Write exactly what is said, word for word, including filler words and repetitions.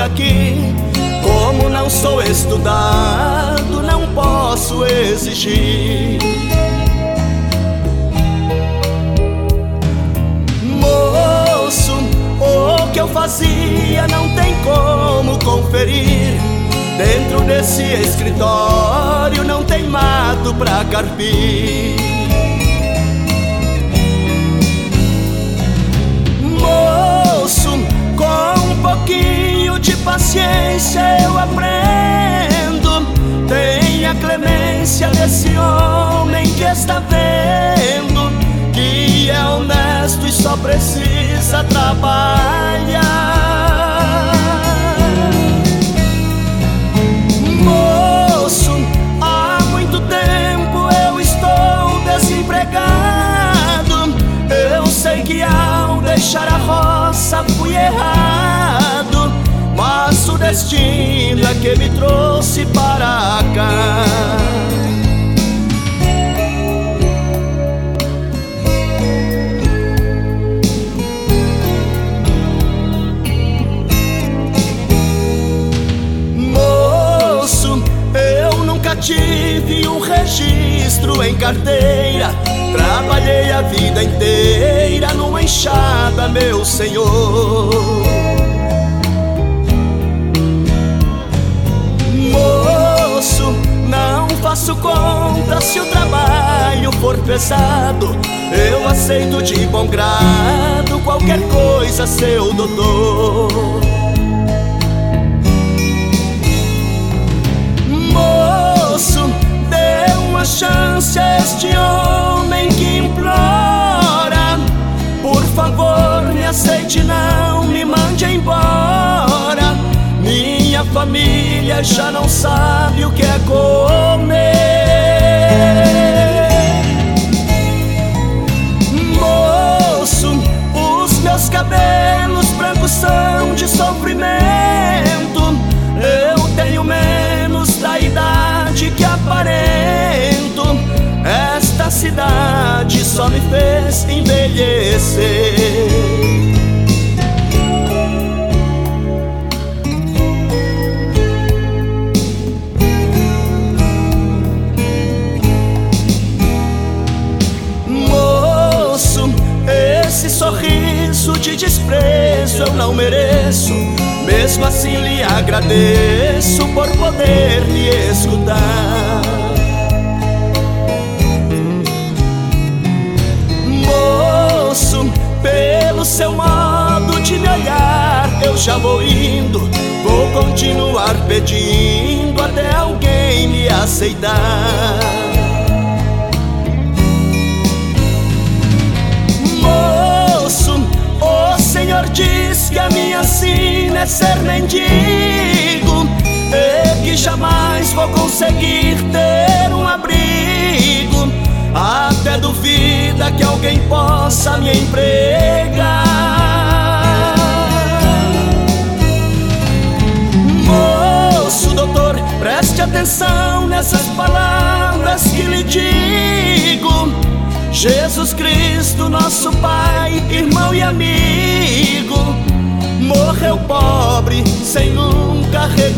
aqui. Como não sou estudado, não posso exigir. Moço, o que eu fazia não tem como conferir. Dentro desse escritório não tem mato pra carpir. Moço, com um pouquinho de paciência eu aprendo. Tenha clemência desse homem que está vendo que é honesto e só precisa trabalhar. Moço, há muito tempo eu estou desempregado. Eu sei que ao deixar a roça fui errado, mas o destino é que me trouxe para cá. Moço, eu nunca tive um registro em carteira. Trabalhei a vida inteira numa enxada, meu senhor. Moço, não faço conta se o trabalho for pesado. Eu aceito de bom grado qualquer coisa, seu doutor. Moço, dê uma chance a este homem que implora. Por favor, me aceite, não me mande embora. Minha família já não sabe o que é comer. Moço, os meus cabelos brancos são de sofrimento. Eu tenho menos da idade que aparento. Esta cidade só me fez envelhecer. Moço, esse sorriso de desprezo eu não mereço. Mesmo assim lhe agradeço por poder lhe escutar. Moço, pelo seu modo de me olhar eu já vou indo. Vou continuar pedindo até alguém me aceitar. Moço, o Senhor diz que a minha sina é ser mendigo, e que jamais vou conseguir ter um abrigo. Até duvida que alguém possa me empregar. Moço, doutor, preste atenção nessas palavras que lhe digo. Jesus Cristo, nosso Pai, irmão e amigo, morreu pobre sem nunca reconhecer.